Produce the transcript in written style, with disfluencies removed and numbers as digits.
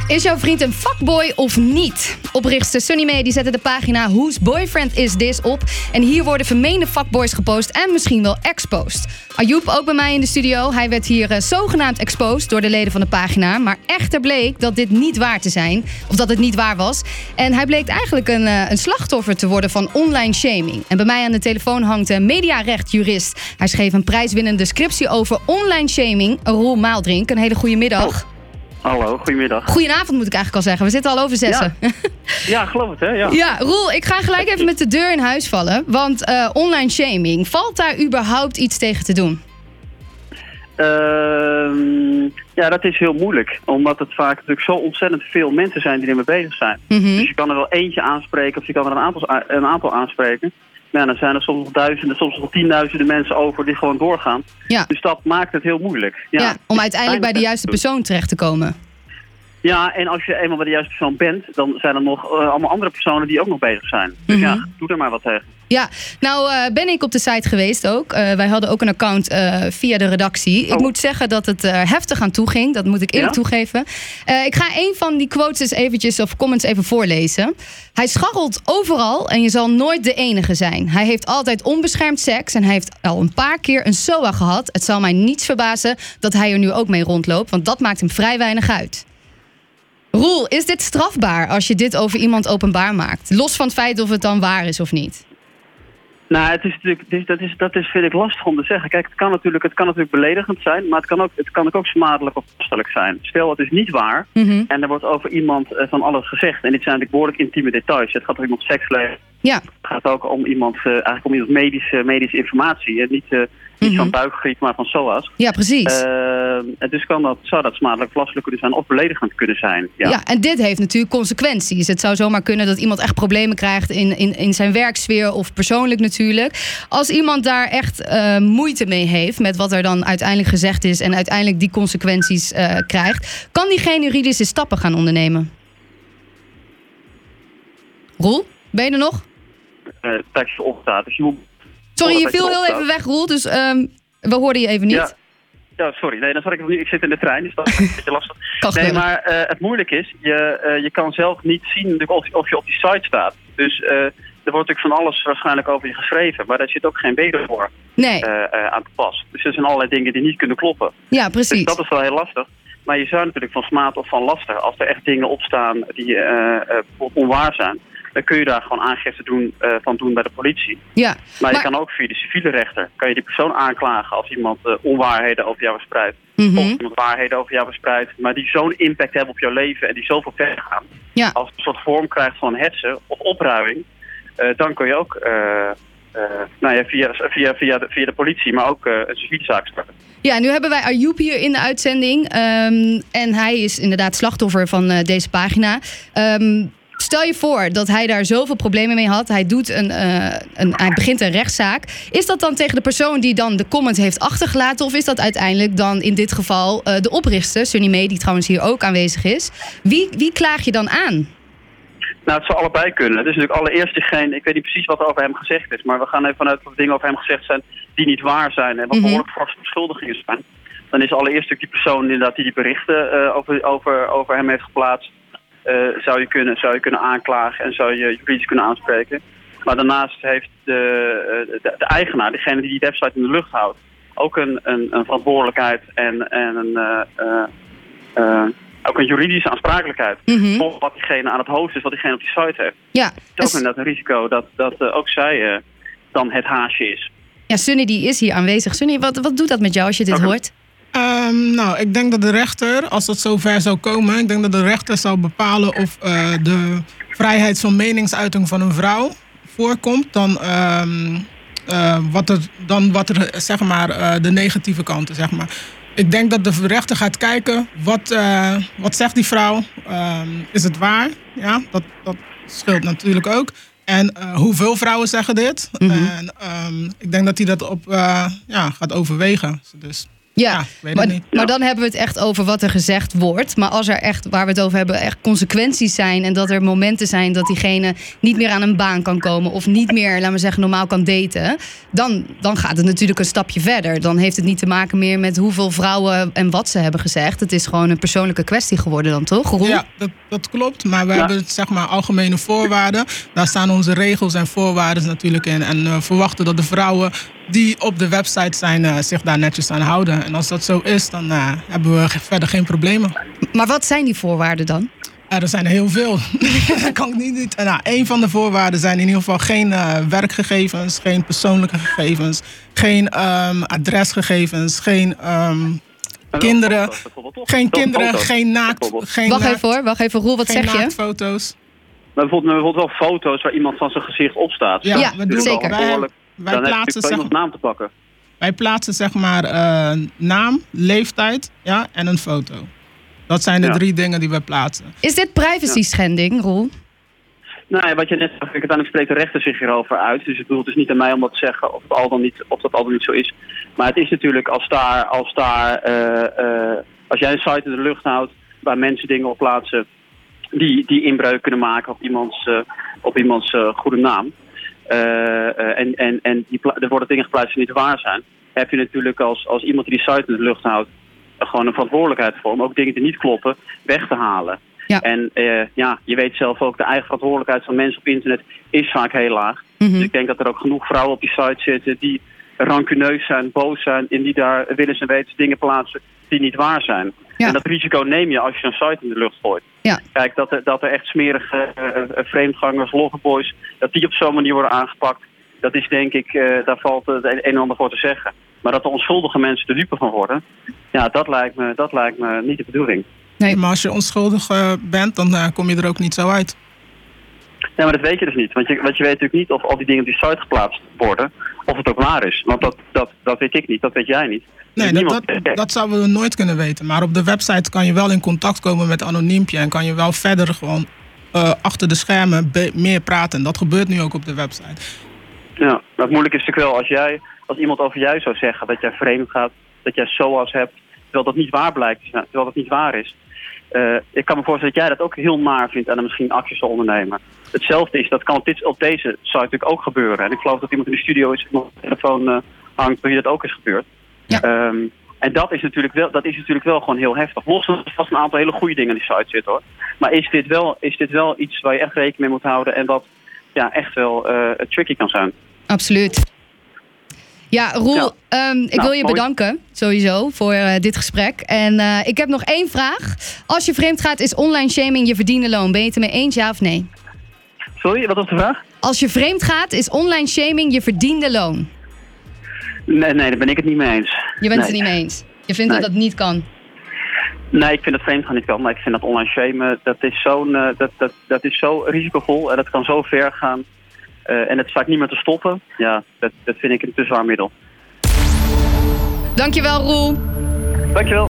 Is jouw vriend een fuckboy of niet? Oprichter Sunny May die zette de pagina Whose Boyfriend Is This op. En hier worden vermeende fuckboys gepost en misschien wel exposed. Ayoub ook bij mij in de studio. Hij werd hier zogenaamd exposed door de leden van de pagina. Maar echter bleek dat dit niet waar te zijn. Of dat het niet waar was. En hij bleek eigenlijk een slachtoffer te worden van online shaming. En bij mij aan de telefoon hangt een mediarechtjurist. Hij schreef een prijswinnende scriptie over online shaming. Roel Maaldrink, een hele goede middag. Hallo, goedemiddag. Goedenavond moet ik eigenlijk al zeggen. We zitten al over 6. Ja, geloof het, hè? Ja. Ja, Roel, ik ga gelijk even met de deur in huis vallen. Want online shaming, valt daar überhaupt iets tegen te doen? Ja, dat is heel moeilijk. Omdat het vaak natuurlijk zo ontzettend veel mensen zijn die ermee bezig zijn. Mm-hmm. Dus je kan er wel eentje aanspreken of je kan er een aantal aanspreken. Maar dan zijn er soms nog duizenden, soms nog 10.000 mensen over die gewoon doorgaan. Ja. Dus dat maakt het heel moeilijk. Ja, om uiteindelijk bij de juiste persoon terecht te komen. Ja, en als je eenmaal bij de juiste persoon bent, dan zijn er nog allemaal andere personen die ook nog bezig zijn. Dus ja, doe er maar wat tegen. Ja, nou ben ik op de site geweest ook. Wij hadden ook een account via de redactie. Ik moet zeggen dat het heftig aan toe ging. Dat moet ik eerlijk toegeven. Ik ga een van die quotes eventjes, of comments even voorlezen. Hij scharrelt overal en je zal nooit de enige zijn. Hij heeft altijd onbeschermd seks en hij heeft al een paar keer een SOA gehad. Het zal mij niets verbazen dat hij er nu ook mee rondloopt, want dat maakt hem vrij weinig uit. Roel, is dit strafbaar als je dit over iemand openbaar maakt? Los van het feit of het dan waar is of niet. Nou, het is natuurlijk, dat is vind ik lastig om te zeggen. Kijk, het kan natuurlijk beledigend zijn, maar het kan ook smadelijk of kostelijk zijn. Stel, het is niet waar en er wordt over iemand van alles gezegd. En dit zijn natuurlijk behoorlijk intieme details. Het gaat over iemands seksleven. Ja. Het gaat ook om iemands medische informatie. En niet van buikgriep, maar van SOA's. Ja, precies. Dus zou dat smadelijk lastelijk kunnen zijn of beledigend kunnen zijn. Ja, en dit heeft natuurlijk consequenties. Het zou zomaar kunnen dat iemand echt problemen krijgt in zijn werksfeer of persoonlijk natuurlijk. Als iemand daar echt moeite mee heeft met wat er dan uiteindelijk gezegd is en uiteindelijk die consequenties krijgt, kan diegene juridische stappen gaan ondernemen? Roel, ben je er nog? Tekst opstaat. Dus je moet... Sorry, je viel heel even weg, Roel, dus we hoorden je even niet. Ja, sorry. Nee, dan zat ik nu. Ik zit in de trein, dus dat is een beetje lastig. Nee, maar het moeilijk is, je kan zelf niet zien of je op die site staat. Dus er wordt natuurlijk van alles waarschijnlijk over je geschreven, maar daar zit ook geen wederwoord aan te pas. Dus er zijn allerlei dingen die niet kunnen kloppen. Ja, precies. Dus dat is wel heel lastig. Maar je zou natuurlijk van smaad of van laster, als er echt dingen opstaan die bijvoorbeeld onwaar zijn, dan kun je daar gewoon aangifte doen bij de politie. Ja, maar je kan ook via de civiele rechter, kan je die persoon aanklagen als iemand onwaarheden over jou verspreidt. Of iemand waarheden over jou verspreidt, maar die zo'n impact hebben op jouw leven en die zoveel verder gaan. Ja. Als het een soort vorm krijgt van hetsen of opruiming, dan kun je ook via de politie, maar ook een civiele zaak starten. Ja, nu hebben wij Ayoub hier in de uitzending. En hij is inderdaad slachtoffer van deze pagina. Stel je voor dat hij daar zoveel problemen mee had. Hij begint een rechtszaak. Is dat dan tegen de persoon die dan de comment heeft achtergelaten? Of is dat uiteindelijk dan in dit geval de oprichter, Sunny May, die trouwens hier ook aanwezig is? Wie klaag je dan aan? Nou, het zou allebei kunnen. Het is natuurlijk allereerst degene, ik weet niet precies wat er over hem gezegd is, maar we gaan even vanuit dat er dingen over hem gezegd zijn die niet waar zijn en wat behoorlijk forse beschuldigingen zijn. Dan is allereerst natuurlijk die persoon inderdaad die berichten over hem heeft geplaatst, zou je kunnen aanklagen en zou je juridisch kunnen aanspreken. Maar daarnaast heeft de eigenaar, degene die website in de lucht houdt, ook een verantwoordelijkheid en ook een juridische aansprakelijkheid voor wat diegene aan het hoofd is, wat diegene op die site heeft. Ja, het is ook inderdaad een risico dat ook zij dan het haasje is. Ja, Sunny die is hier aanwezig. Sunny, wat doet dat met jou als je dit hoort? Nou, ik denk dat de rechter, als het zover zou komen, ik denk dat de rechter zou bepalen of de vrijheid van meningsuiting van een vrouw voorkomt dan wat er zeg maar de negatieve kanten, zeg maar. Ik denk dat de rechter gaat kijken, wat zegt die vrouw? Is het waar? Ja, dat scheelt natuurlijk ook. En hoeveel vrouwen zeggen dit? En ik denk dat hij dat gaat overwegen. Dus. Ja, maar dan hebben we het echt over wat er gezegd wordt. Maar als er echt, waar we het over hebben, echt consequenties zijn... en dat er momenten zijn dat diegene niet meer aan een baan kan komen... of niet meer, laten we zeggen, normaal kan daten... dan gaat het natuurlijk een stapje verder. Dan heeft het niet te maken meer met hoeveel vrouwen en wat ze hebben gezegd. Het is gewoon een persoonlijke kwestie geworden dan, toch, Roel? Ja, dat klopt. Maar we hebben, zeg maar, algemene voorwaarden. Daar staan onze regels en voorwaarden natuurlijk in. En verwachten dat de vrouwen die op de website zijn zich daar netjes aan houden. En als dat zo is, dan hebben we verder geen problemen. Maar wat zijn die voorwaarden dan? Er zijn er heel veel. Dat kan ik niet. Nou, een van de voorwaarden zijn in ieder geval geen werkgegevens, geen persoonlijke gegevens, geen adresgegevens, geen kinderen, geen naakt. Wacht even, Roel, wat zeg je? Geen naaktfoto's. Maar bijvoorbeeld wel foto's waar iemand van zijn gezicht op staat. Ja, we doen zeker. Wij plaatsen iemands naam te pakken. Wij plaatsen, zeg maar, naam, leeftijd, en een foto. Dat zijn de 3 dingen die we plaatsen. Is dit privacy schending, Roel? Nou, wat je net zegt, uiteindelijk spreekt de rechter zich hierover uit. Dus ik bedoel, het is niet aan mij om dat te zeggen of dat al dan niet zo is. Maar het is natuurlijk als jij een site in de lucht houdt waar mensen dingen op plaatsen die inbreuk kunnen maken op iemands goede naam. En er worden dingen geplaatst die niet waar zijn. Heb je natuurlijk als iemand die site in de lucht houdt gewoon een verantwoordelijkheid voor om ook dingen die niet kloppen weg te halen. Ja. En je weet zelf ook, de eigen verantwoordelijkheid van mensen op internet is vaak heel laag. Mm-hmm. Dus ik denk dat er ook genoeg vrouwen op die site zitten die rancuneus zijn, boos zijn en die daar willens en wetens dingen plaatsen die niet waar zijn. Ja. En dat risico neem je als je een site in de lucht gooit. Ja. Kijk, dat er echt smerige vreemdgangers, loverboys, dat die op zo'n manier worden aangepakt, dat is denk ik, daar valt het een en ander voor te zeggen. Maar dat de onschuldige mensen de dupe van worden, dat lijkt me niet de bedoeling. Nee, maar als je onschuldig bent, dan kom je er ook niet zo uit. Nee, maar dat weet je dus niet. Want je weet natuurlijk niet of al die dingen op die site geplaatst worden, of het ook waar is. Want dat weet ik niet, dat weet jij niet. Nee, dat zouden we nooit kunnen weten. Maar op de website kan je wel in contact komen met Anoniempje en kan je wel verder gewoon achter de schermen meer praten. Dat gebeurt nu ook op de website. Ja, maar het moeilijke is natuurlijk wel als iemand over jou zou zeggen dat jij vreemd gaat, dat jij SOAS hebt, terwijl dat niet waar blijkt, terwijl dat niet waar is. Ik kan me voorstellen dat jij dat ook heel naar vindt en dan misschien acties zal ondernemen. Hetzelfde is, dat kan op deze site natuurlijk ook gebeuren. En ik geloof dat iemand in de studio is, iemand op de telefoon hangt, bij wie dat ook is gebeurd. Ja. En dat is natuurlijk wel gewoon heel heftig. Los van vast een aantal hele goede dingen in die site zitten, hoor. Maar is dit wel iets waar je echt rekening mee moet houden en wat echt wel tricky kan zijn? Absoluut. Ja, Roel, ik wil je bedanken sowieso voor dit gesprek. En ik heb nog 1 vraag. Als je vreemd gaat, is online shaming je verdiende loon. Ben je het ermee eens, ja of nee? Sorry, wat was de vraag? Als je vreemd gaat, is online shaming je verdiende loon? Nee, daar ben ik het niet mee eens. Je bent het er niet mee eens? Je vindt dat niet kan? Nee, ik vind dat vreemd gaan niet kan. Maar ik vind dat online shamen, dat is zo risicovol en dat kan zo ver gaan. En het is vaak niet meer te stoppen. Ja, dat vind ik een te zwaar middel. Dankjewel, Roel. Dankjewel.